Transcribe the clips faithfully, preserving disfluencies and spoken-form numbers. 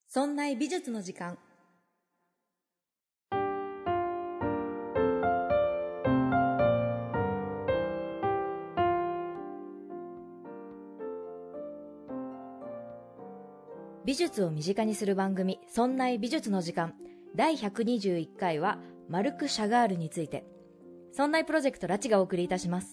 そんな美術の時間。美術を身近にする番組、そんな美術の時間。だいひゃくにじゅういっかいはマルク・シャガールについて。そんなプロジェクトラチがお送りいたします。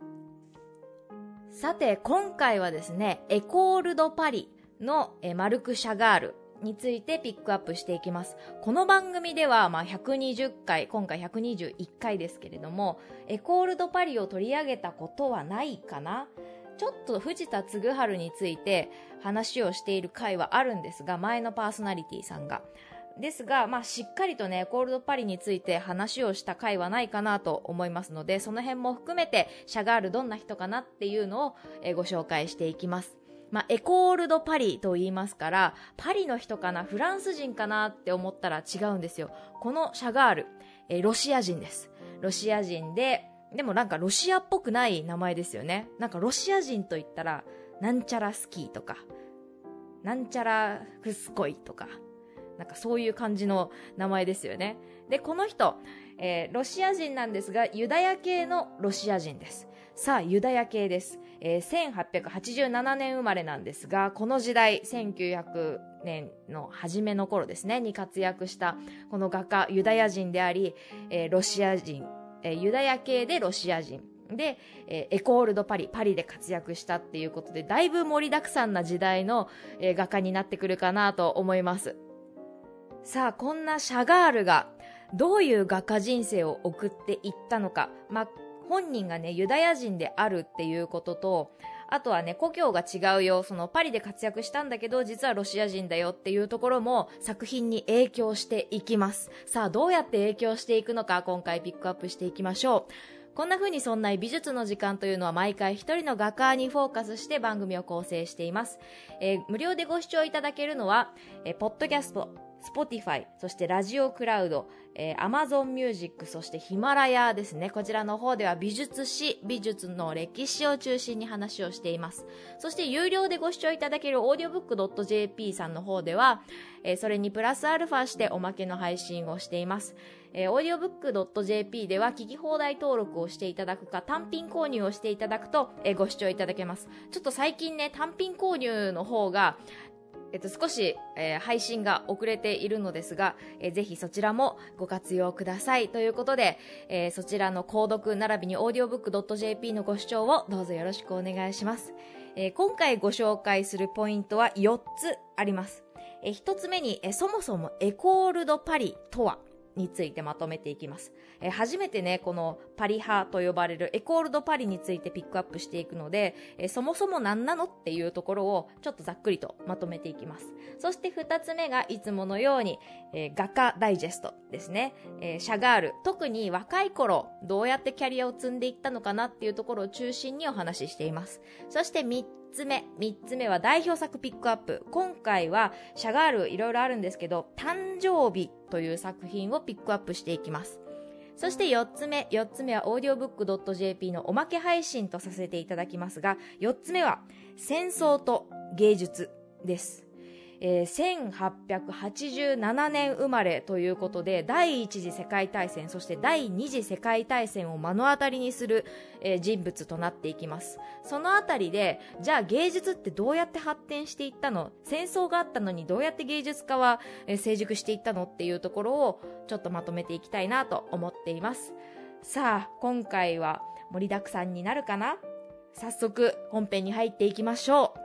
さて、今回はですね、エコール・ド・パリのマルク・シャガールについてピックアップしていきます。この番組ではまあひゃくにじゅっかい、今回ひゃくにじゅういっかいですけれども、エコール・ド・パリを取り上げたことはないかな。ちょっと藤田嗣治について話をしている回はあるんですが、前のパーソナリティさんがですが、まあ、しっかりとねエコール・ド・パリについて話をした回はないかなと思いますので、その辺も含めてシャガールどんな人かなっていうのをご紹介していきます。まあ、エコール・ド・パリと言いますから、パリの人かな、フランス人かなって思ったら違うんですよ。このシャガール、えロシア人です。ロシア人で、でもなんかロシアっぽくない名前ですよね。なんかロシア人と言ったらなんちゃらスキーとかなんちゃらフスコイとか、なんかそういう感じの名前ですよね。で、この人、えー、ロシア人なんですが、ユダヤ系のロシア人です。さあ、ユダヤ系です。えー、せんはっぴゃくはちじゅうななねん生まれなんですが、この時代、せんきゅうひゃくねんの初めの頃ですね、に活躍したこの画家、ユダヤ人であり、えー、ロシア人、えー、ユダヤ系でロシア人。で、えー、エコール・ド・パリ、パリで活躍したっていうことで、だいぶ盛りだくさんな時代の、えー、画家になってくるかなと思います。さあ、こんなシャガールがどういう画家人生を送っていったのか、まあ、本人がねユダヤ人であるっていうことと、あとはね故郷が違うよ、そのパリで活躍したんだけど実はロシア人だよっていうところも作品に影響していきます。さあ、どうやって影響していくのか、今回ピックアップしていきましょう。こんな風にそんな美術の時間というのは毎回一人の画家にフォーカスして番組を構成しています。えー、無料でご視聴いただけるのは、えー、ポッドキャスト、Spotify、そしてラジオクラウド、えー、Amazon Music、そしてヒマラヤですね。こちらの方では美術史、美術の歴史を中心に話をしています。そして有料でご視聴いただける オーディオブックドットジェーピー さんの方では、えー、それにプラスアルファしておまけの配信をしています。えー、オーディオブックドットジェーピー では聞き放題登録をしていただくか単品購入をしていただくと、えー、ご視聴いただけます。ちょっと最近ね単品購入の方がえっと、少し、えー、配信が遅れているのですが、えー、ぜひそちらもご活用くださいということで、えー、そちらの購読並びに オーディオブックドットジェーピー のご視聴をどうぞよろしくお願いします。えー、今回ご紹介するポイントはよっつあります。えー、ひとつめに、えー、そもそもエコール・ド・パリとはについてまとめていきます。えー、初めてねこのパリ派と呼ばれるエコール・ド・パリについてピックアップしていくので、えー、そもそも何なのっていうところをちょっとざっくりとまとめていきます。そしてふたつめがいつものように、えー、画家ダイジェストですね。えー、シャガール、特に若い頃どうやってキャリアを積んでいったのかなっていうところを中心にお話ししています。そしてみっつめみっつめは代表作ピックアップ。今回はシャガールいろいろあるんですけど、誕生日という作品をピックアップしていきます。そしてよっつめよっつめは オーディオブックドットジェーピー のおまけ配信とさせていただきますが、よっつめは戦争と芸術です。えー、せんはっぴゃくはちじゅうななねん生まれということで、第一次世界大戦そして第二次世界大戦を目の当たりにする、えー、人物となっていきます。そのあたりで、じゃあ芸術ってどうやって発展していったの、戦争があったのにどうやって芸術家は、えー、成熟していったのっていうところをちょっとまとめていきたいなと思っています。さあ、今回は盛りだくさんになるかな。早速本編に入っていきましょう。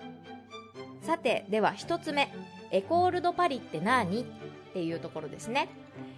さて、ではひとつめ、エコール・ド・パリって何っていうところですね。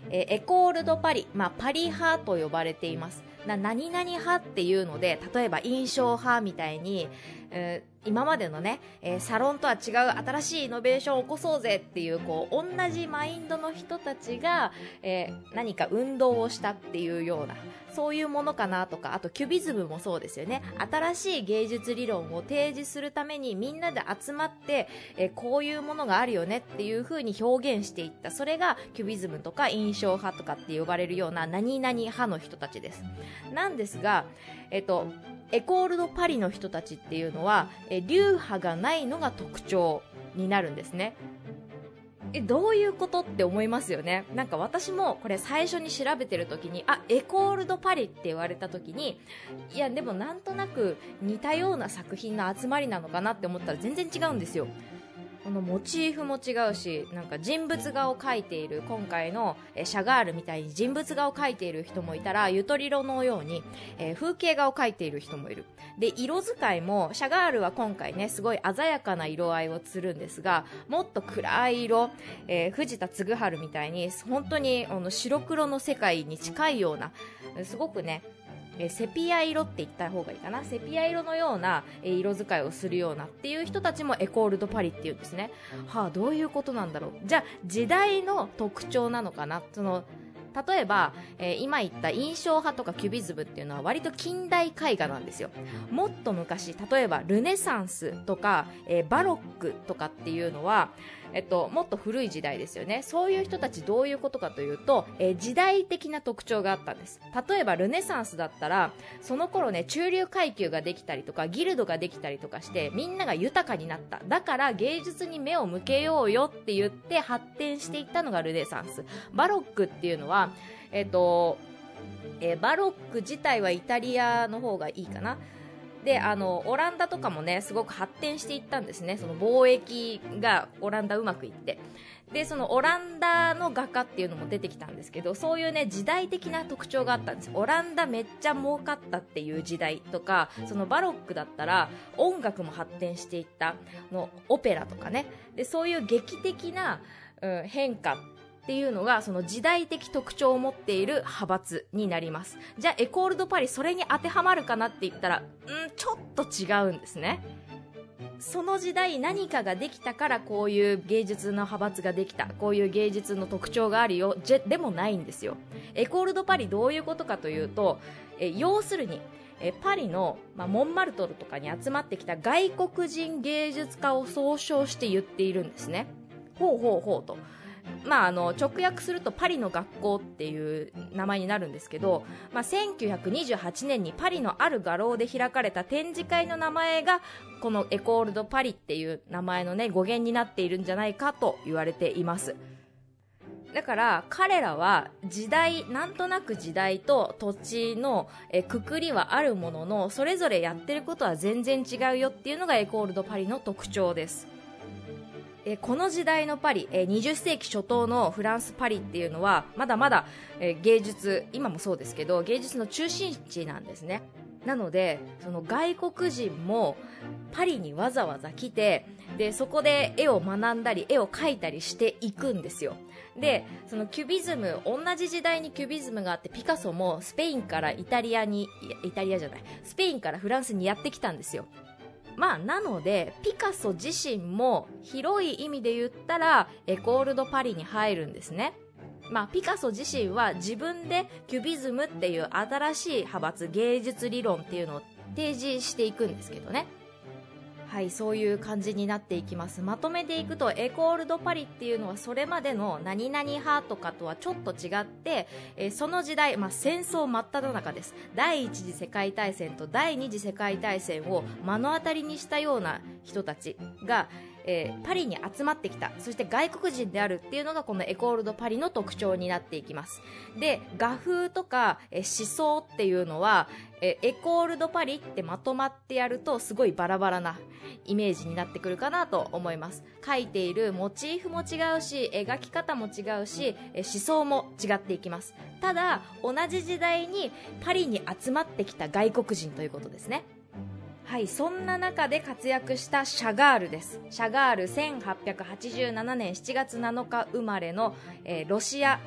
えーエコール・ド・パリ、まあ、パリ派と呼ばれています。な何々派っていうので、例えば印象派みたいに、えー今までのね、えーサロンとは違う新しいイノベーションを起こそうぜっていう、こう、同じマインドの人たちが、えー何か運動をしたっていうような、そういうものかなとか、あとキュビズムもそうですよね。新しい芸術理論を提示するためにみんなで集まって、えーこういうものがあるよねっていう風に表現していった。それがキュビズムとか印象派とかって呼ばれるような何々派の人たちです。なんですが、えっと、エコール・ド・パリの人たちっていうのは、え流派がないのが特徴になるんですね。え、どういうことって思いますよね。なんか私もこれ最初に調べてる時に、あ、エコール・ド・パリって言われた時に、いやでもなんとなく似たような作品の集まりなのかなって思ったら全然違うんですよ。このモチーフも違うし、なんか人物画を描いている、今回のえシャガールみたいに人物画を描いている人もいたら、ゆとりろのように、えー風景画を描いている人もいる。で、色使いも、シャガールは今回ね、すごい鮮やかな色合いをするんですが、もっと暗い色、えー藤田嗣治みたいに、本当にあの白黒の世界に近いような、すごくね、えーセピア色って言った方がいいかな。セピア色のような、えー色使いをするようなっていう人たちもエコール・ド・パリっていうんですね。はあ、どういうことなんだろう。じゃあ、時代の特徴なのかな。その、例えば、えー今言った印象派とかキュビズムっていうのは割と近代絵画なんですよ。もっと昔、例えばルネサンスとか、えーバロックとかっていうのは、えっと、もっと古い時代ですよね。そういう人たちどういうことかというと、えー時代的な特徴があったんです。例えばルネサンスだったら、その頃ね、中流階級ができたりとか、ギルドができたりとかして、みんなが豊かになった。だから芸術に目を向けようよって言って発展していったのがルネサンス。バロックっていうのは、えっと、えーバロック自体はイタリアの方がいいかな。で、あの、オランダとかもね、すごく発展していったんですね。その貿易がオランダうまくいって。で、そのオランダの画家っていうのも出てきたんですけど、そういうね、時代的な特徴があったんです。オランダめっちゃ儲かったっていう時代とか、そのバロックだったら音楽も発展していったの、オペラとかね。で、そういう劇的な、うん、変化っていうのがその時代的特徴を持っている派閥になります。じゃあエコール・ド・パリそれに当てはまるかなって言ったら、うん、ちょっと違うんですね。その時代何かができたからこういう芸術の派閥ができた、こういう芸術の特徴があるよじゃでもないんですよ。エコール・ド・パリどういうことかというと、え要するにえパリの、まあ、モンマルトルとかに集まってきた外国人芸術家を総称して言っているんですね。ほうほうほうと、まあ、あの直訳するとパリの学校っていう名前になるんですけど、まあ、せんきゅうひゃくにじゅうはちねんにパリのある画廊で開かれた展示会の名前がこのエコール・ド・パリっていう名前のね語源になっているんじゃないかと言われています。だから彼らは時代、なんとなく時代と土地のえくくりはあるものの、それぞれやってることは全然違うよっていうのがエコール・ド・パリの特徴です。えこの時代のパリ、えにじゅっせいき初頭のフランスパリっていうのはまだまだ、え芸術、今もそうですけど芸術の中心地なんですね。なのでその外国人もパリにわざわざ来て、でそこで絵を学んだり絵を描いたりしていくんですよ。でそのキュビズム、同じ時代にキュビズムがあって、ピカソもスペインからイタリアにイタリアじゃないスペインからフランスにやってきたんですよ。まあ、なのでピカソ自身も広い意味で言ったらエコール・ド・パリに入るんですね。まあ、ピカソ自身は自分でキュビズムっていう新しい派閥、芸術理論っていうのを提示していくんですけどね。はい、そういう感じになっていきます。まとめていくと、エコール・ド・パリっていうのはそれまでの何々派とかとはちょっと違って、えーその時代、まあ、戦争真っ只中です。第一次世界大戦と第二次世界大戦を目の当たりにしたような人たちが、えーパリに集まってきた。そして外国人であるっていうのがこのエコール・ド・パリの特徴になっていきます。で、画風とか、えー思想っていうのは、えーエコール・ド・パリってまとまってやるとすごいバラバラなイメージになってくるかなと思います。描いているモチーフも違うし、描き方も違うし、えー思想も違っていきます。ただ同じ時代にパリに集まってきた外国人ということですね。はい、そんな中で活躍したシャガールです。シャガールせんはっぴゃくはちじゅうななねんしちがつなのか生まれの、えーロシア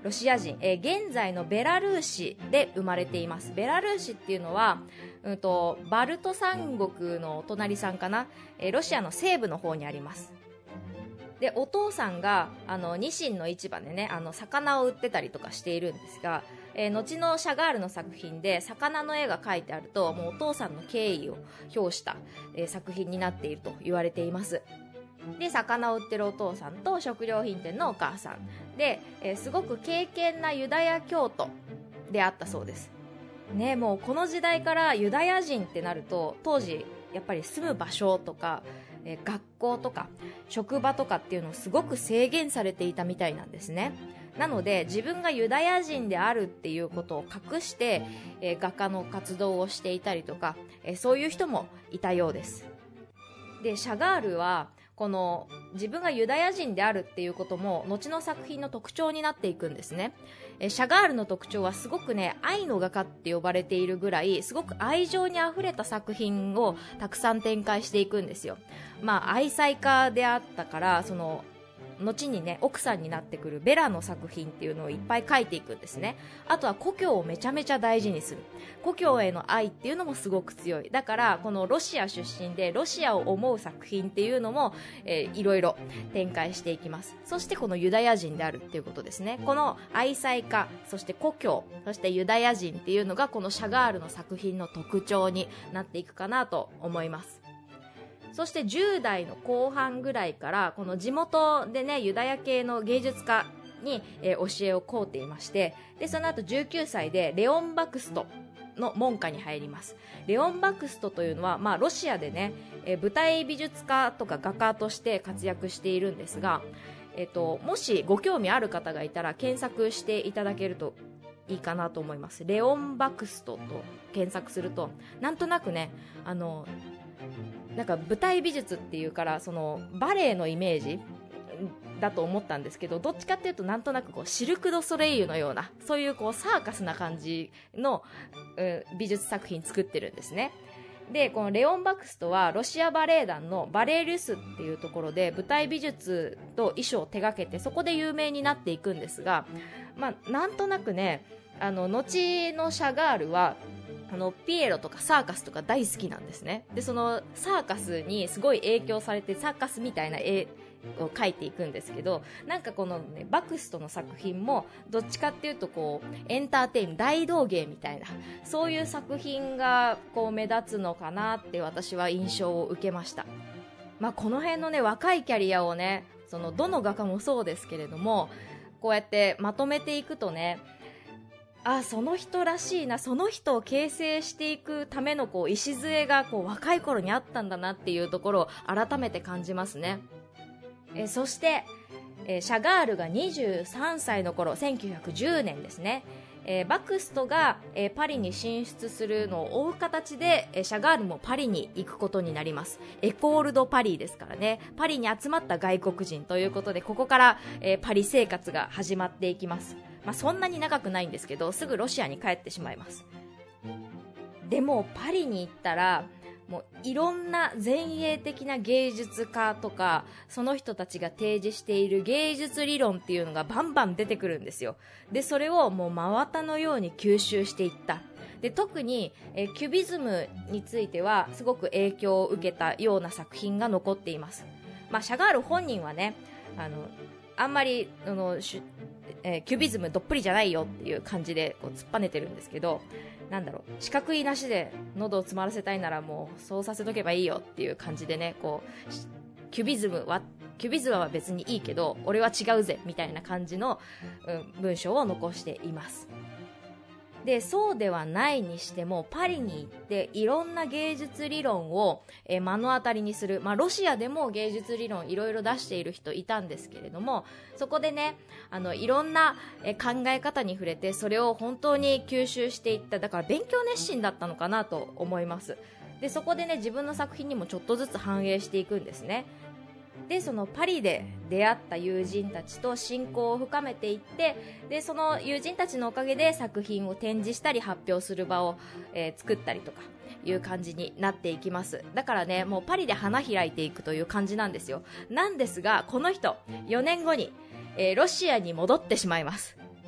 ロシア人、えー、現在のベラルーシで生まれています。ベラルーシっていうのは、うんと、バルト三国のお隣さんかな、えー、ロシアの西部の方にあります。で、お父さんがあのニシンの市場でね、あの魚を売ってたりとかしているんですが、えー、後のシャガールの作品で魚の絵が描いてあると、もうお父さんの敬意を表した、えー、作品になっていると言われています。で、魚を売ってるお父さんと食料品店のお母さんで、えー、すごく敬虔なユダヤ教徒であったそうですね。もうこの時代からユダヤ人ってなると、当時やっぱり住む場所とか、えー、学校とか職場とかっていうのをすごく制限されていたみたいなんですね。なので自分がユダヤ人であるっていうことを隠して、えー、画家の活動をしていたりとか、えー、そういう人もいたようです。で、シャガールはこの自分がユダヤ人であるっていうことも後の作品の特徴になっていくんですね。えシャガールの特徴はすごくね、愛の画家って呼ばれているぐらいすごく愛情にあふれた作品をたくさん展開していくんですよ。まあ愛妻家であったから、その後にね、奥さんになってくるベラの作品っていうのをいっぱい描いていくんですね。あとは故郷をめちゃめちゃ大事にする、故郷への愛っていうのもすごく強い。だからこのロシア出身でロシアを思う作品っていうのも、えー、いろいろ展開していきます。そしてこのユダヤ人であるっていうことですね。この愛妻家、そして故郷、そしてユダヤ人っていうのがこのシャガールの作品の特徴になっていくかなと思います。そしてじゅう代の後半ぐらいからこの地元でね、ユダヤ系の芸術家に、えー、教えを請うていまして、でその後じゅうきゅうさいでレオン・バクストの門下に入ります。レオン・バクストというのは、まあ、ロシアでね、えー、舞台美術家とか画家として活躍しているんですが、えーと、もしご興味ある方がいたら検索していただけるといいかなと思います。レオン・バクストと検索するとなんとなくね、あのなんか舞台美術っていうからそのバレエのイメージだと思ったんですけど、どっちかっていうとなんとなくこうシルク・ドゥ・ソレイユのような、そういうこうサーカスな感じの、うん、美術作品作ってるんですね。でこのレオン・バクストはロシアバレエ団のバレエリュスっていうところで舞台美術と衣装を手掛けて、そこで有名になっていくんですが、まあ、なんとなくね、あの後のシャガールはあのピエロとかサーカスとか大好きなんですね。でそのサーカスにすごい影響されてサーカスみたいな絵を描いていくんですけど、なんかこの、ね、バクストの作品もどっちかっていうとこうエンターテイン大道芸みたいな、そういう作品がこう目立つのかなって私は印象を受けました。まあ、この辺のね若いキャリアをね、そのどの画家もそうですけれども、こうやってまとめていくとね、あ、その人らしいな、その人を形成していくためのこう礎がこう若い頃にあったんだなっていうところを改めて感じますね。えそして、えシャガールがにじゅうさんさいの頃、せんきゅうひゃくじゅうねんですね、えバクストが、えパリに進出するのを追う形で、えシャガールもパリに行くことになります。エコール・ド・パリですからね、パリに集まった外国人ということで、ここから、えパリ生活が始まっていきます。まあ、そんなに長くないんですけど、すぐロシアに帰ってしまいます。でもパリに行ったらもういろんな前衛的な芸術家とか、その人たちが提示している芸術理論っていうのがバンバン出てくるんですよ。でそれをもう真綿のように吸収していった。で特にえキュビズムについてはすごく影響を受けたような作品が残っています。まあ、シャガール本人はね、あのあんまりあのえー、キュビズムどっぷりじゃないよっていう感じでこう突っぱねてるんですけど、なんだろう、四角いなしで喉を詰まらせたいならもうそうさせとけばいいよっていう感じでね、こうキュビズムはキュビズムは別にいいけど俺は違うぜみたいな感じの、うん、文章を残しています。でそうではないにしてもパリに行っていろんな芸術理論を、えー、目の当たりにする、まあ、ロシアでも芸術理論いろいろ出している人いたんですけれども、そこでね、あのいろんな、えー、考え方に触れてそれを本当に吸収していった。だから勉強熱心だったのかなと思います。でそこでね、自分の作品にもちょっとずつ反映していくんですね。でそのパリで出会った友人たちと親交を深めていって、でその友人たちのおかげで作品を展示したり発表する場を、えー、作ったりとかいう感じになっていきます。だからね、もうパリで花開いていくという感じなんですよ。なんですがこの人よねんごに、えー、ロシアに戻ってしまいます。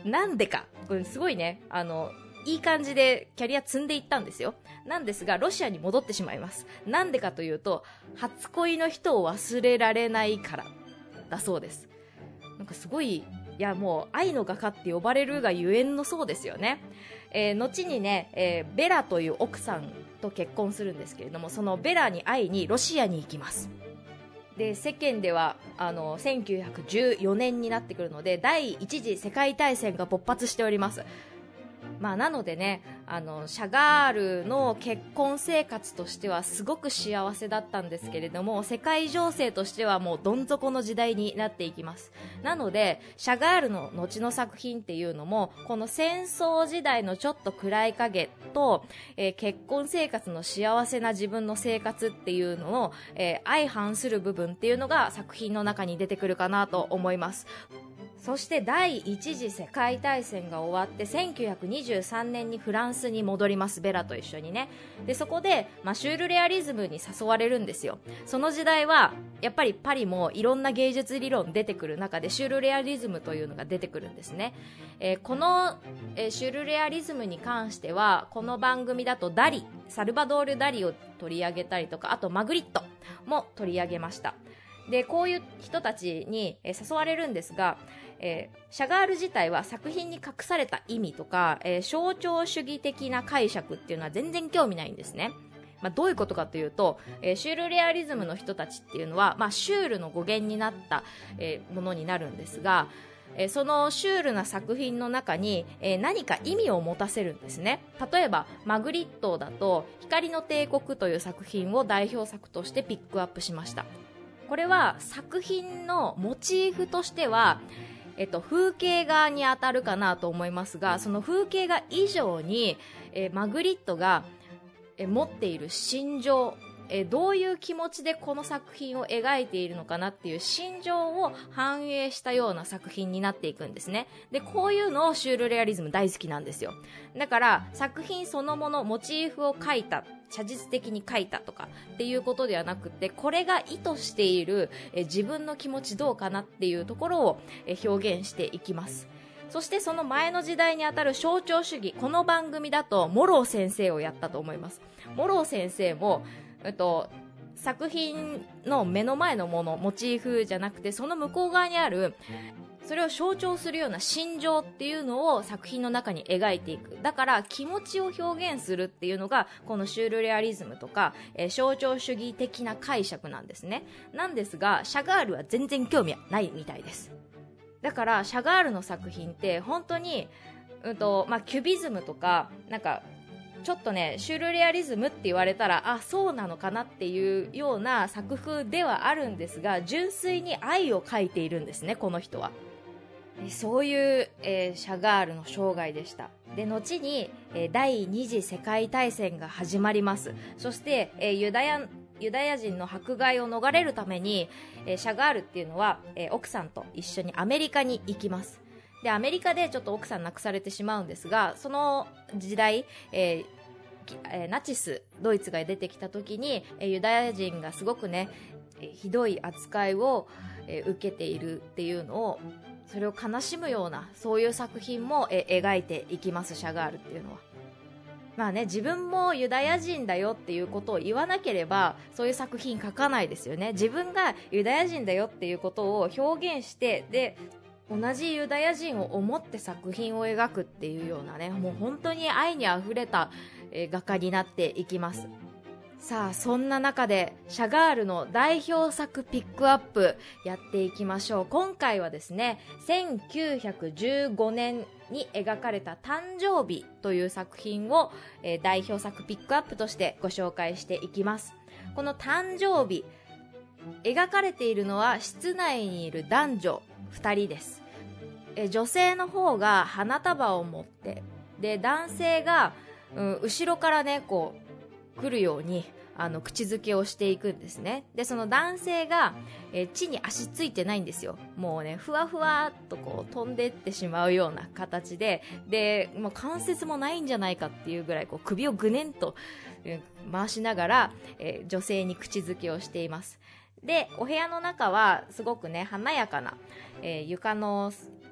なんでか、これすごいね、あの、いい感じでキャリア積んでいったんですよ。なんですが、ロシアに戻ってしまいます。なんでかというと、初恋の人を忘れられないからだそうです。なんかすごい、いやもう愛の画家って呼ばれるがゆえんのそうですよね。えー、後にね、えー、ベラという奥さんと結婚するんですけれども、そのベラに会いにロシアに行きます。で、世間ではあのせんきゅうひゃくじゅうよねんになってくるので、第一次世界大戦が勃発しております。まあ、なのでね、あのシャガールの結婚生活としてはすごく幸せだったんですけれども、世界情勢としてはもうどん底の時代になっていきます。なのでシャガールの後の作品っていうのも、この戦争時代のちょっと暗い影と、えー、結婚生活の幸せな自分の生活っていうのを、えー、相反する部分っていうのが作品の中に出てくるかなと思います。そして第一次世界大戦が終わってせんきゅうひゃくにじゅうさんねんにフランスに戻ります。ベラと一緒にね。でそこで、まあ、シュールレアリズムに誘われるんですよ。その時代はやっぱりパリもいろんな芸術理論出てくる中でシュールレアリズムというのが出てくるんですね。えー、この、えー、シュールレアリズムに関してはこの番組だとダリ、サルバドール・ダリを取り上げたりとか、あとマグリットも取り上げました。でこういう人たちに、えー、誘われるんですが、えー、シャガール自体は作品に隠された意味とか、えー、象徴主義的な解釈っていうのは全然興味ないんですね。まあ、どういうことかというと、えー、シュールレアリズムの人たちっていうのは、まあ、シュールの語源になった、えー、ものになるんですが、えー、そのシュールな作品の中に、えー、何か意味を持たせるんですね。例えばマグリットだと光の帝国という作品を代表作としてピックアップしました。これは作品のモチーフとしてはえっと、風景画に当たるかなと思いますが、その風景画以上に、えー、マグリットが、えー、持っている心情、えー、どういう気持ちでこの作品を描いているのかなっていう心情を反映したような作品になっていくんですね。でこういうのをシュールレアリズム大好きなんですよ。だから作品そのもの、モチーフを描いた、写実的に描いたとかっていうことではなくて、これが意図しているえ自分の気持ちどうかなっていうところをえ表現していきます。そしてその前の時代にあたる象徴主義、この番組だとモロー先生をやったと思います。モロー先生も、えっと、作品の目の前のもの、モチーフじゃなくて、その向こう側にあるそれを象徴するような心情っていうのを作品の中に描いていく。だから気持ちを表現するっていうのがこのシュールレアリズムとか、えー、象徴主義的な解釈なんですね。なんですがシャガールは全然興味はないみたいです。だからシャガールの作品って本当に、うんとまあ、キュビズムとかなんかちょっとねシュールレアリズムって言われたらあそうなのかなっていうような作風ではあるんですが、純粋に愛を描いているんですね、この人は。そういう、えー、シャガールの生涯でした。で後に、えー、第二次世界大戦が始まります。そして、えー、ユダヤユダヤ人の迫害を逃れるために、えー、シャガールっていうのは、えー、奥さんと一緒にアメリカに行きます。でアメリカでちょっと奥さん亡くされてしまうんですが、その時代、えー、ナチスドイツが出てきた時に、えー、ユダヤ人がすごくね、えー、ひどい扱いを、えー、受けているっていうのを、それを悲しむようなそういう作品もえ描いていきます、シャガールっていうのは。まあね、自分もユダヤ人だよっていうことを言わなければそういう作品書かないですよね。自分がユダヤ人だよっていうことを表現して、で同じユダヤ人を思って作品を描くっていうようなね、もう本当に愛にあふれた、えー、画家になっていきます。さあそんな中でシャガールの代表作ピックアップやっていきましょう。今回はですねせんきゅうひゃくじゅうごねんに描かれた誕生日という作品を、えー、代表作ピックアップとしてご紹介していきます。この誕生日描かれているのは室内にいる男女ふたりです。えー、女性の方が花束を持って、で男性が、うん、後ろからねこう来るようにあの口づけをしていくんですね。でその男性が、えー、地に足ついてないんですよ。もうねふわふわっとこう飛んでってしまうような形で、でもう関節もないんじゃないかっていうぐらいこう首をぐねんと、えー、回しながら、えー、女性に口づけをしています。でお部屋の中はすごくね華やかな、えー、床の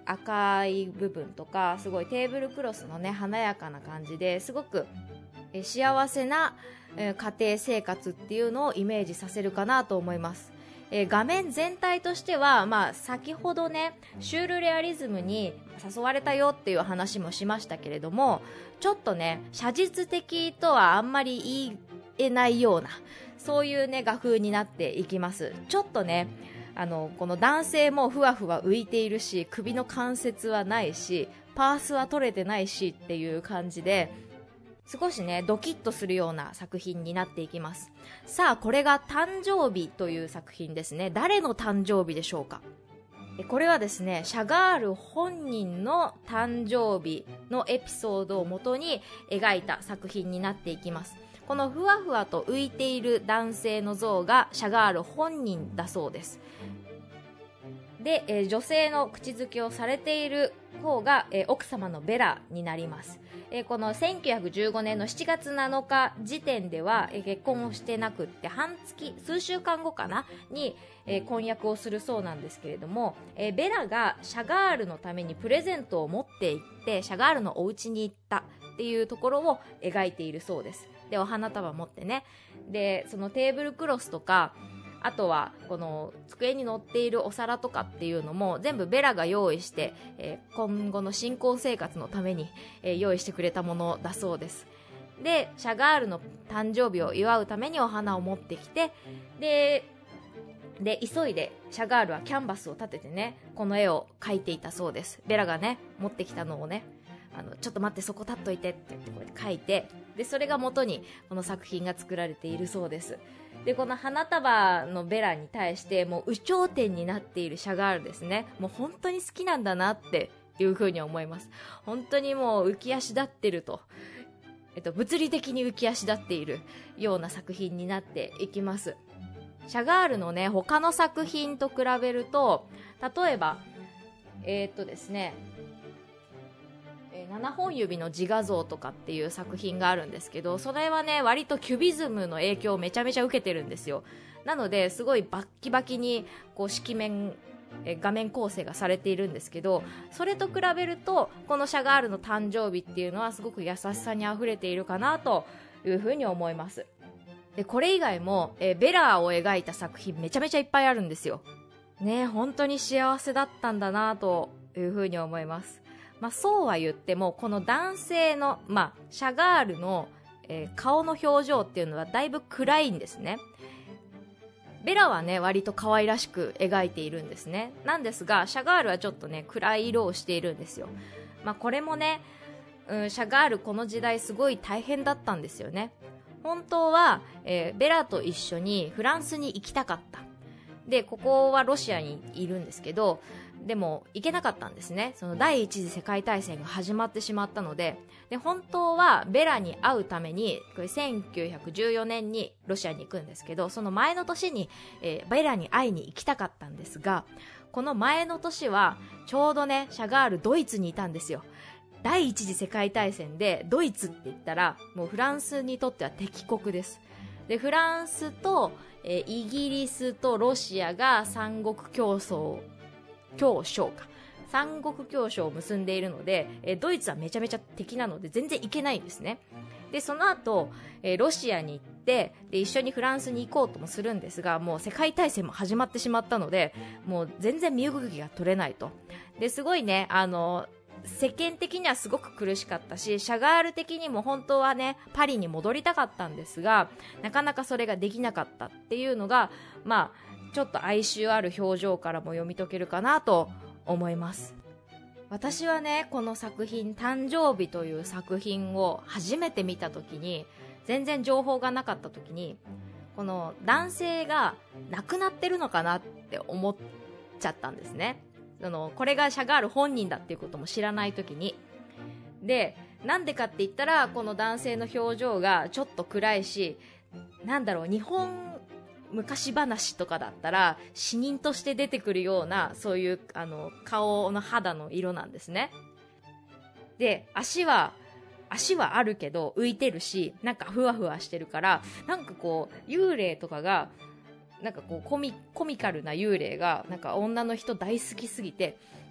赤い部分とか、すごいテーブルクロスのね華やかな感じですごくえ幸せなえ家庭生活っていうのをイメージさせるかなと思います。えー、画面全体としては、まあ、先ほどねシュールレアリズムに誘われたよっていう話もしましたけれども、ちょっとね写実的とはあんまり言えないような、そういうね画風になっていきます。ちょっとねあのこの男性もふわふわ浮いているし、首の関節はないし、パースは取れてないしっていう感じで、少しねドキッとするような作品になっていきます。さあ、これが誕生日という作品ですね。誰の誕生日でしょうか。これはですねシャガール本人の誕生日のエピソードをもとに描いた作品になっていきます。このふわふわと浮いている男性の像がシャガール本人だそうです。で、えー、女性の口づけをされている方が、えー、奥様のベラになります。えー、このせんきゅうひゃくじゅうごねんのしちがつなのか時点では、えー、結婚をしてなくって、半月数週間後かなに、えー、婚約をするそうなんですけれども、えー、ベラがシャガールのためにプレゼントを持って行ってシャガールのお家に行ったっていうところを描いているそうです。で、お花束持ってね、でそのテーブルクロスとか、あとはこの机に乗っているお皿とかっていうのも全部ベラが用意して、えー、今後の新婚生活のために、えー、用意してくれたものだそうです。で、シャガールの誕生日を祝うためにお花を持ってきて、でで急いでシャガールはキャンバスを立ててね、この絵を描いていたそうです。ベラがね持ってきたのをね、あのちょっと待って、そこ立っといてって言ってこうやって描いて、でそれが元にこの作品が作られているそうです。で、この花束のベラに対してもう有頂天になっているシャガールですね。もう本当に好きなんだなっていう風に思います。本当にもう浮き足立ってると、えっと、物理的に浮き足立っているような作品になっていきます。シャガールのね他の作品と比べると、例えばえー、っとですねななほん指の自画像とかっていう作品があるんですけど、それはね割とキュビズムの影響をめちゃめちゃ受けてるんですよ。なのですごいバッキバキにこう色面え画面構成がされているんですけど、それと比べるとこのシャガールの誕生日っていうのはすごく優しさにあふれているかなというふうに思います。で、これ以外もえベラを描いた作品めちゃめちゃいっぱいあるんですよね。本当に幸せだったんだなというふうに思います。まあ、そうは言ってもこの男性の、まあ、シャガールの、えー、顔の表情っていうのはだいぶ暗いんですね。ベラはね割と可愛らしく描いているんですね。なんですがシャガールはちょっとね暗い色をしているんですよ。まあ、これもね、うん、シャガールこの時代すごい大変だったんですよね。本当は、えー、ベラと一緒にフランスに行きたかった。で、ここはロシアにいるんですけど、でも行けなかったんですね。その第一次世界大戦が始まってしまったので、で本当はベラに会うためにこれせんきゅうひゃくじゅうよねんにロシアに行くんですけど、その前の年に、えー、ベラに会いに行きたかったんですが、この前の年はちょうどねシャガールドイツにいたんですよ。第一次世界大戦でドイツって言ったらもうフランスにとっては敵国です。でフランスと、えー、イギリスとロシアが三国競争協商か三国協商を結んでいるので、えー、ドイツはめちゃめちゃ敵なので全然行けないんですね。でその後、えー、ロシアに行ってで一緒にフランスに行こうともするんですが、もう世界大戦も始まってしまったのでもう全然身動きが取れないと。ですごいねあの世間的にはすごく苦しかったし、シャガール的にも本当はねパリに戻りたかったんですが、なかなかそれができなかったっていうのが、まあちょっと哀愁ある表情からも読み解けるかなと思います。私はねこの作品誕生日という作品を初めて見た時に、全然情報がなかった時にこの男性が亡くなってるのかなって思っちゃったんですね。そのこれがシャガール本人だっていうことも知らない時に。でなんでかって言ったらこの男性の表情がちょっと暗いし、なんだろう、日本昔話とかだったら死人として出てくるようなそういうあの顔の肌の色なんですね。で足は足はあるけど浮いてるし、なんかふわふわしてるから、なんかこう幽霊とかがなんかこうコミ、コミカルな幽霊がなんか女の人大好きすぎて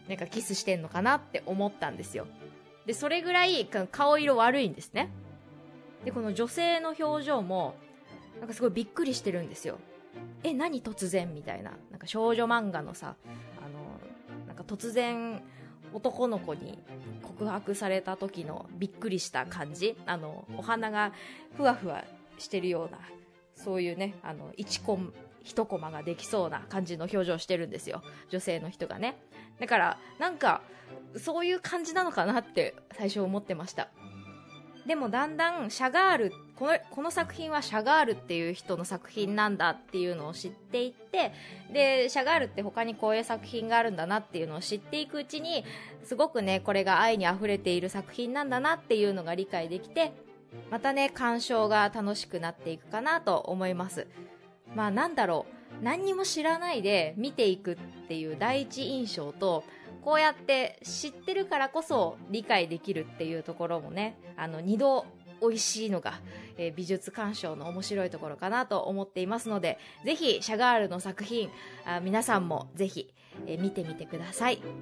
なんかキスしてんのかなって思ったんですよ。で、それぐらい顔色悪いんですね。で、この女性の表情も、なんかすごいびっくりしてるんですよ。え、何突然みたいな。なんか少女漫画のさ、あの、なんか突然男の子に告白された時のびっくりした感じ。あの、お花がふわふわしてるような、そういうね、あの、一コン、一コマができそうな感じの表情してるんですよ。女性の人がね。だから、なんか、そういう感じなのかなって最初思ってました。でもだんだんシャガール、この、この作品はシャガールっていう人の作品なんだっていうのを知っていって、で、シャガールって他にこういう作品があるんだなっていうのを知っていくうちに、すごくね、これが愛に溢れている作品なんだなっていうのが理解できて、またね、鑑賞が楽しくなっていくかなと思います。まあなんだろう、何にも知らないで見ていくっていう第一印象と、こうやって知ってるからこそ理解できるっていうところもね、あの二度美味しいのが、えー美術鑑賞の面白いところかなと思っていますので、ぜひシャガールの作品、あ皆さんもぜひ、えー見てみてください。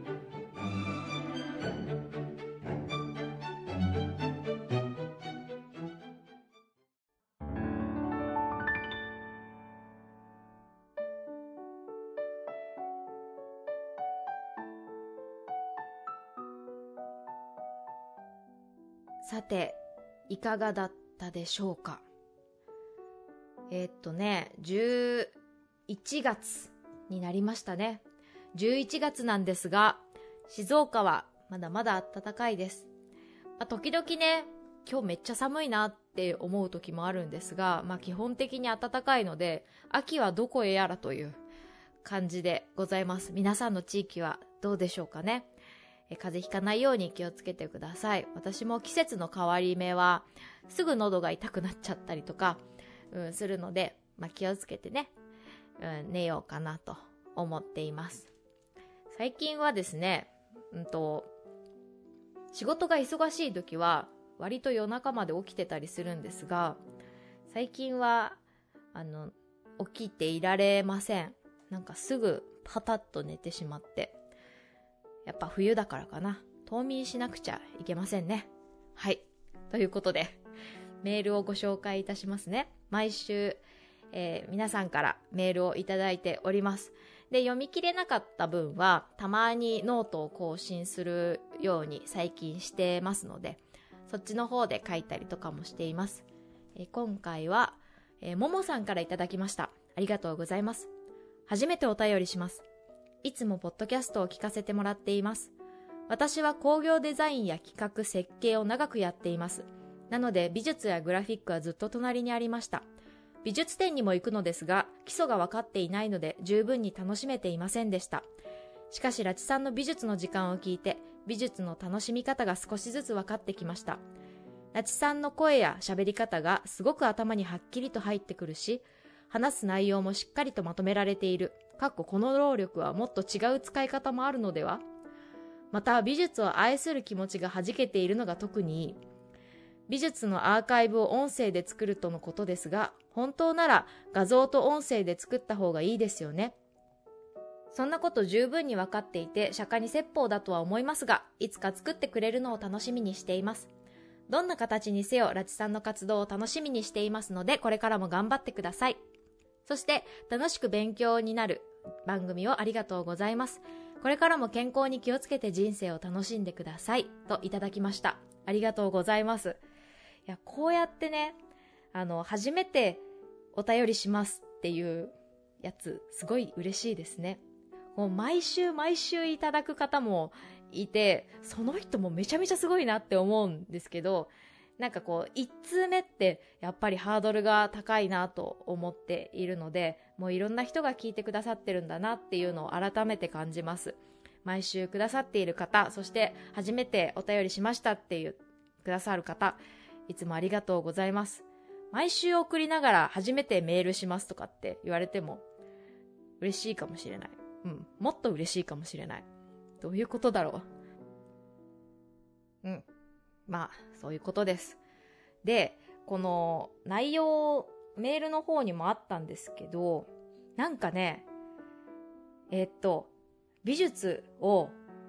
さて、いかがだったでしょうか。えーっとね、じゅういちがつになりましたね。じゅういちがつなんですが、静岡はまだまだ暖かいです。まあ、時々ね、今日めっちゃ寒いなって思う時もあるんですが、まあ基本的に暖かいので、秋はどこへやらという感じでございます。皆さんの地域はどうでしょうかね。え風邪ひかないように気をつけてください。私も季節の変わり目はすぐ喉が痛くなっちゃったりとか、うん、するので、まあ、気をつけてね、うん、寝ようかなと思っています。最近はですね、うんと、仕事が忙しい時は割と夜中まで起きてたりするんですが、最近はあの起きていられません。なんかすぐパタッと寝てしまって、やっぱ冬だからかな。冬眠しなくちゃいけませんね。はい。ということで、メールをご紹介いたしますね。毎週、えー皆さんからメールをいただいております。で、読み切れなかった分は、たまにノートを更新するように最近してますので、そっちの方で書いたりとかもしています。えー今回は、えーももさんからいただきました。ありがとうございます。初めてお便りします。いつもポッドキャストを聞かせてもらっています。私は工業デザインや企画設計を長くやっています。なので美術やグラフィックはずっと隣にありました。美術展にも行くのですが、基礎が分かっていないので十分に楽しめていませんでした。しかしラチさんの美術の時間を聞いて、美術の楽しみ方が少しずつ分かってきました。ラチさんの声や喋り方がすごく頭にはっきりと入ってくるし、話す内容もしっかりとまとめられている。かっここの労力はもっと違う使い方もあるのでは。また美術を愛する気持ちがはじけているのが特にいい。美術のアーカイブを音声で作るとのことですが、本当なら画像と音声で作った方がいいですよね。そんなこと十分に分かっていて釈迦に説法だとは思いますが、いつか作ってくれるのを楽しみにしています。どんな形にせよラチさんの活動を楽しみにしていますので、これからも頑張ってください。そして楽しく勉強になる番組をありがとうございます。これからも健康に気をつけて人生を楽しんでくださいといただきました。ありがとうございます。いや、こうやってね、あの初めてお便りしますっていうやつすごい嬉しいですね。もう毎週毎週いただく方もいて、その人もめちゃめちゃすごいなって思うんですけど、なんかこう一通目ってやっぱりハードルが高いなと思っているので、もういろんな人が聞いてくださってるんだなっていうのを改めて感じます。毎週くださっている方、そして初めてお便りしましたっていうくださる方、いつもありがとうございます。毎週送りながら初めてメールしますとかって言われても嬉しいかもしれない。うん、もっと嬉しいかもしれない。どういうことだろう。うん。まあ、そういうことです。で、この内容、メールの方にもあったんですけど、なんかね、えーっと、美術を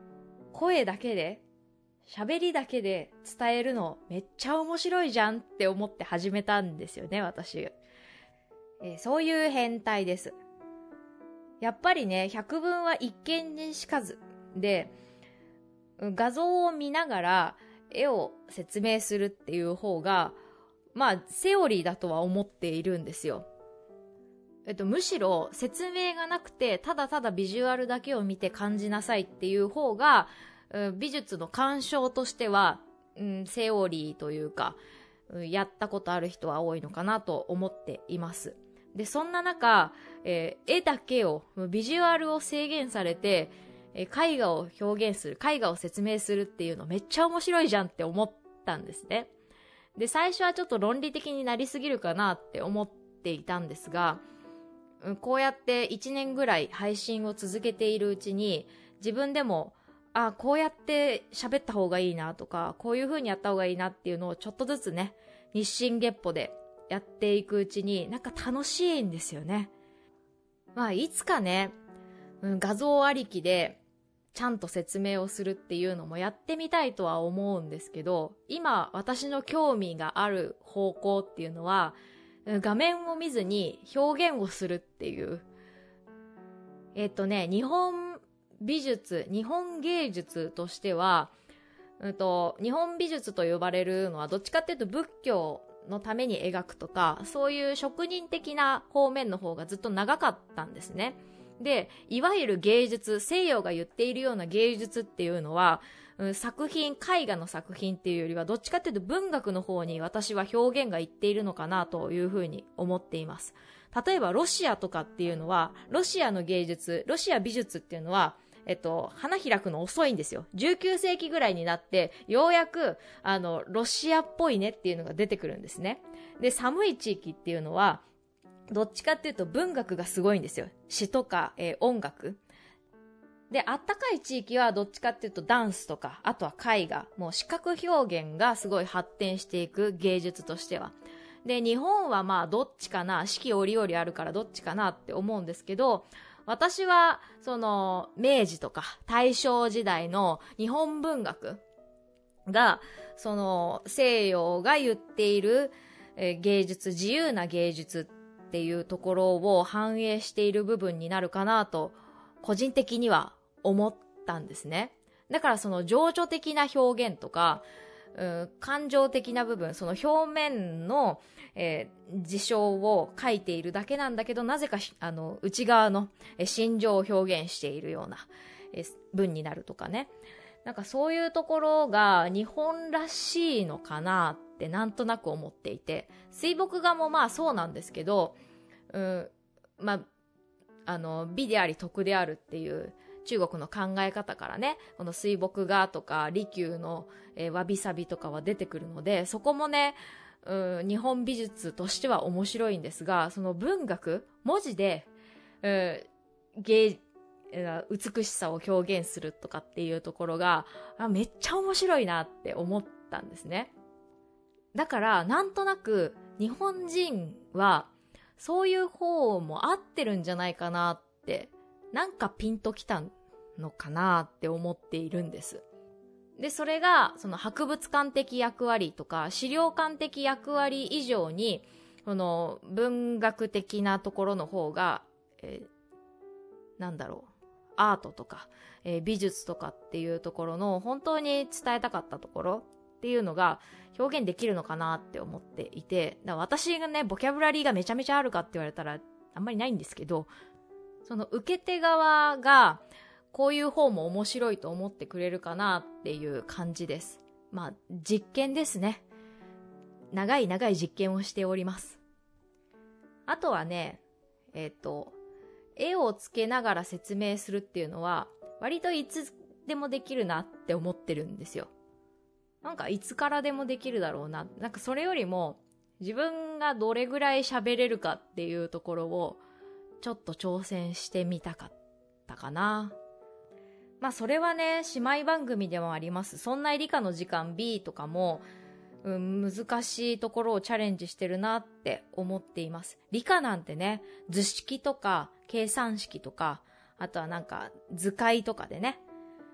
声だけで、喋りだけで伝えるのめっちゃ面白いじゃんって思って始めたんですよね、私。えー、そういう変態です。やっぱりね、百聞は一見にしかずで、画像を見ながら絵を説明するっていう方が、まあ、セオリーだとは思っているんですよ。えっと、むしろ説明がなくて、ただただビジュアルだけを見て感じなさいっていう方が、美術の鑑賞としては、うん、セオリーというか、やったことある人は多いのかなと思っています。で、そんな中、えー、絵だけを、ビジュアルを制限されて、えー、絵画を表現する、絵画を説明するっていうのめっちゃ面白いじゃんって思ったんですね。で、最初はちょっと論理的になりすぎるかなって思っていたんですが、うん、こうやっていちねんぐらい配信を続けているうちに、自分でも、あ、こうやって喋った方がいいなとか、こういう風にやった方がいいなっていうのをちょっとずつね、日進月歩でやっていくうちになんか楽しいんですよね。まあいつかね、うん、画像ありきでちゃんと説明をするっていうのもやってみたいとは思うんですけど、今私の興味がある方向っていうのは、画面を見ずに表現をするっていう。えっとね、日本美術、日本芸術としては、うんと、日本美術と呼ばれるのはどっちかっていうと仏教のために描くとか、そういう職人的な方面の方がずっと長かったんですね。で、いわゆる芸術、西洋が言っているような芸術っていうのは、うん、作品、絵画の作品っていうよりはどっちかっていうと文学の方に私は表現がいっているのかなというふうに思っています。例えばロシアとかっていうのは、ロシアの芸術、ロシア美術っていうのは、えっと、花開くの遅いんですよ。じゅうきゅうせいきぐらいになって、ようやく、あの、ロシアっぽいねっていうのが出てくるんですね。で、寒い地域っていうのは、どっちかっていうと文学がすごいんですよ。詩とか、えー、音楽。で、あったかい地域はどっちかっていうとダンスとか、あとは絵画。もう視覚表現がすごい発展していく芸術としては。で、日本はまあどっちかな、四季折々あるからどっちかなって思うんですけど、私は、その、明治とか大正時代の日本文学が、その、西洋が言っている、えー、芸術、自由な芸術っていうところを反映している部分になるかなと、個人的には思ったんですね。だからその情緒的な表現とか、うん、感情的な部分、その表面の、えー、事象を書いているだけなんだけど、なぜかあの内側の、えー、心情を表現しているような、えー、文になるとかね。なんかそういうところが日本らしいのかなってなんとなく思っていて、水墨画もまあそうなんですけど、うん、まああの美であり徳であるっていう中国の考え方からね、この水墨画とか利休の、えー、わびさびとかは出てくるので、そこもね、うん、日本美術としては面白いんですが、その文学、文字で、うん、芸、美しさを表現するとかっていうところが、あ、めっちゃ面白いなって思ったんですね。だからなんとなく日本人はそういう方も合ってるんじゃないかなってなんかピンときたのかなって思っているんです。で、それがその博物館的役割とか資料館的役割以上に、この文学的なところの方が、えー、なんだろう、アートとか、えー、美術とかっていうところの本当に伝えたかったところっていうのが表現できるのかなって思っていて、だから私がね、ボキャブラリーがめちゃめちゃあるかって言われたらあんまりないんですけど、その受け手側がこういう方も面白いと思ってくれるかなっていう感じです。まあ実験ですね。長い長い実験をしております。あとはね、えっと絵をつけながら説明するっていうのは割といつでもできるなって思ってるんですよ。なんかいつからでもできるだろうな。なんかそれよりも自分がどれぐらい喋れるかっていうところをちょっと挑戦してみたかったかな。まあそれはね、姉妹番組でもあります。そんな理科の時間 B とかも、うん、難しいところをチャレンジしてるなって思っています。理科なんてね、図式とか計算式とか、あとはなんか図解とかでね、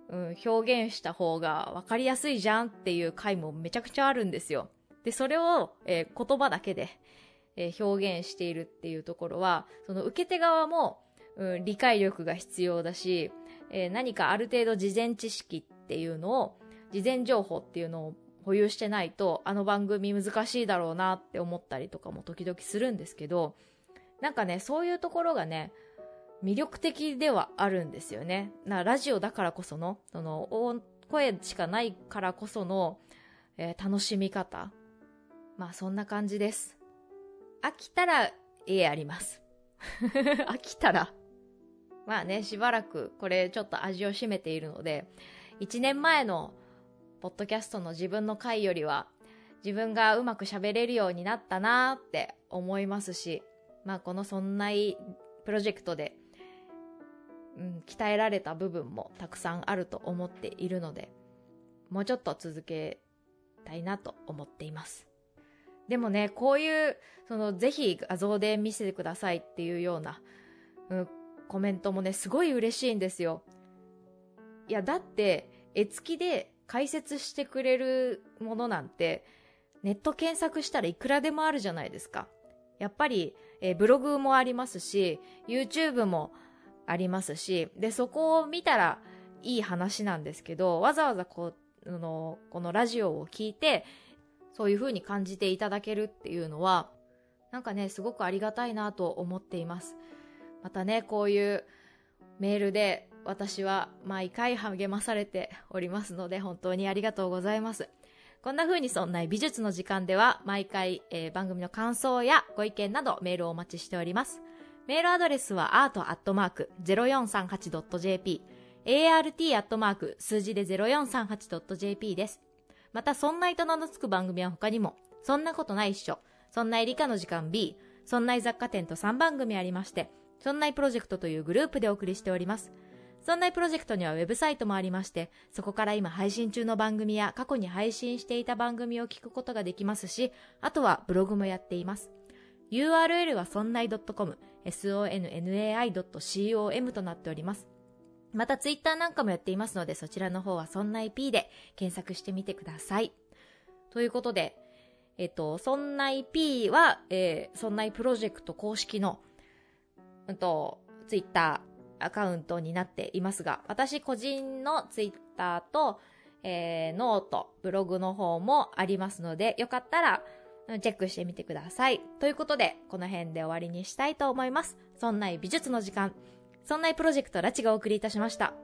うん、表現した方が分かりやすいじゃんっていう回もめちゃくちゃあるんですよ。で、それを、えー、言葉だけで、えー、表現しているっていうところは、その受け手側も、うん、理解力が必要だし、えー、何かある程度事前知識っていうのを、事前情報っていうのを保有してないと、あの番組難しいだろうなって思ったりとかも時々するんですけど、なんかね、そういうところがね、魅力的ではあるんですよね。なラジオだからこその、その声しかないからこその、えー、楽しみ方。まあそんな感じです。飽きたら絵やります。飽きたら。まあね、しばらくこれちょっと味を占めているので、いちねんまえのポッドキャストの自分の回よりは、自分がうまく喋れるようになったなーって思いますし、まあこのそんないプロジェクトで、うん、鍛えられた部分もたくさんあると思っているので、もうちょっと続けたいなと思っています。でもね、こういうそのぜひ画像で見せてくださいっていうような、うん、コメントもねすごい嬉しいんですよ。いやだって絵付きで解説してくれるものなんてネット検索したらいくらでもあるじゃないですか。やっぱり、えー、ブログもありますし YouTube もありますし、でそこを見たらいい話なんですけど、わざわざこうのこのラジオを聞いてそういう風に感じていただけるっていうのはなんかねすごくありがたいなと思っています。またねこういうメールで私は毎回励まされておりますので本当にありがとうございます。こんな風にそんな美術の時間では毎回、えー、番組の感想やご意見などメールをお待ちしております。メールアドレスは アート アットマーク ゼロよんさんはち ドット ジェーピー アールティー アットマーク数字で ゼロよんさんはち ドット ジェーピー です。またそんないと名の付く番組は他にもそんなことないっしょ、そんない理科の時間 B、そんない雑貨店とさんばん組ありまして、そんないプロジェクトというグループでお送りしております。そんないプロジェクトにはウェブサイトもありまして、そこから今配信中の番組や過去に配信していた番組を聞くことができますし、あとはブログもやっています。ユーアールエル はそんない ドットコム、ソンナイ ドットコム となっております。またツイッターなんかもやっていますので、そちらの方はそんない P で検索してみてください。ということで、えっと、そんない P は、えー、そんないプロジェクト公式の、うんと、ツイッターアカウントになっていますが、私個人のツイッターと、えー、ノート、ブログの方もありますので、よかったらチェックしてみてください。ということで、この辺で終わりにしたいと思います。そんない美術の時間、そんないプロジェクトラチがお送りいたしました。